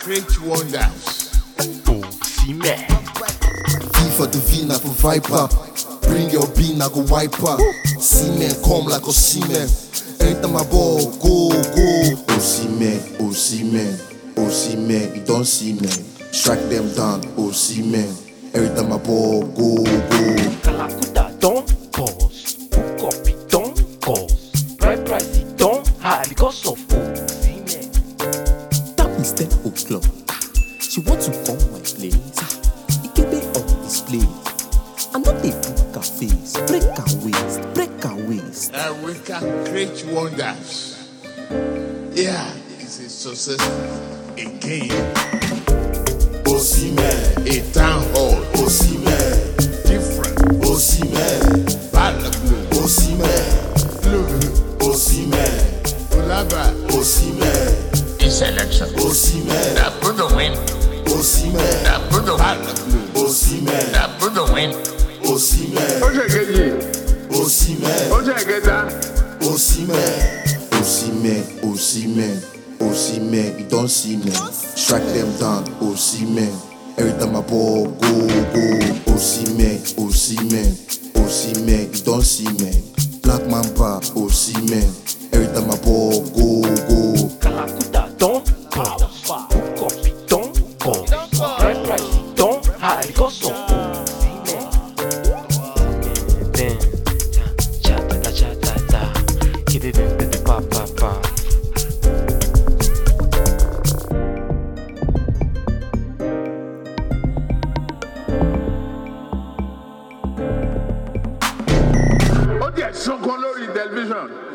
create wonders. Osimhen. V for the V, not for Viper. Bring your bean, I go wiper. Seaman, come like a seaman. Anytime my ball, go, go. Osimhen, Osimhen, Osimhen, you don't see me. Strike them down, Osimhen. Every time my ball, go, go. Kalakuta don't pause. Book up it don't cause. Price it don't high because of Osimhen. That is 10 o'clock. She want to come my place. It can be on display. I'm not a book her face. Break her waist, break her waist. And we can create wonders. Yeah, it's a success again. Osimhen, A town hall, Osimhen, different. Osimhen, Balablue, Osimhen, Blue, Osimhen, Ulaba. Osimhen, This election, Osimhen, that put the win, Osimhen, that put the Balablue, Osimhen, that put the win. Osimhen, Osimhen, Osimhen, Osimhen, Osimhen, Osimhen, you don't see me. Strike them down, Osimhen. Every time my ball, go, go. Osimhen, Osimhen, Osimhen, you don't see me. Black Mamba, Osimhen. Every time my ball, go, go. Kalakuta don't pause. Book up it don't cause. Price it don't high because of Osimhen. Then cha ta ta cha ta ta. Kidi bim bim pa pa pa. Ó jẹ́ sọ́kọ́ lórí tẹlifíṣàn.